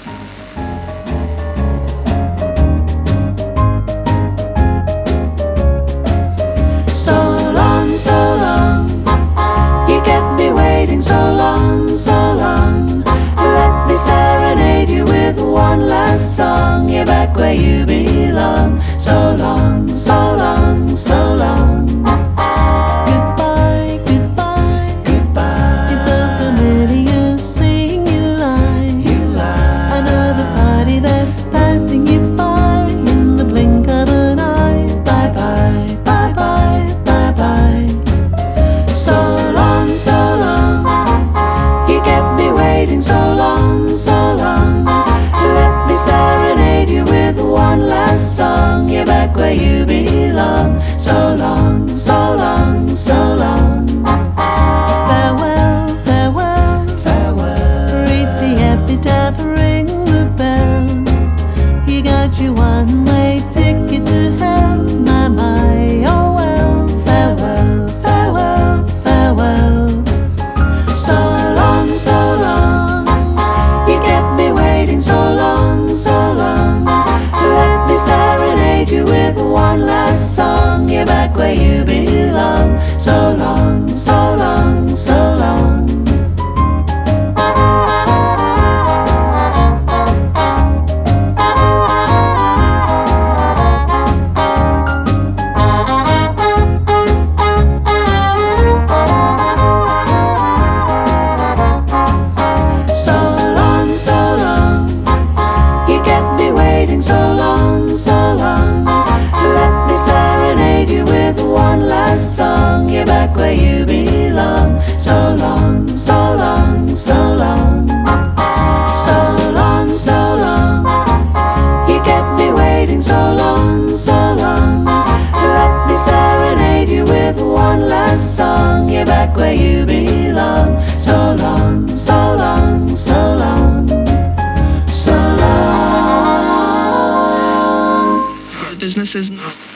So long, so long, you kept me waiting so long, so long. Let me serenade you with one last song. You're back where you belong. So long, so long, so long. Goodbye, goodbye, goodbye. It's so familiar seeing you lie. You lie. Another party that's passing you by in the blink of an eye. Bye bye, bye bye, bye bye. So long, so long, you kept me waiting so long, so long. Let me serenade you with one last song. You're back where you belong. So long, so long, so long. Farewell, farewell, farewell. Read the epitaph, ring the bells. You got your one-way ticket to hell, my, oh well. Farewell, farewell, farewell. So long, so long, you kept me waiting so long, so long. Let me serenade you with one last song. You're back where you belong. So long, so long, so long. So long, so long, you kept me waiting so long, so long. Let me serenade you with one last song. You're back where you belong. So long, so long, so long. So long, so long, you kept me waiting so long, so long. Let me serenade you with one last song. You're back where you belong. So long, so long, so long. So long. Business is not.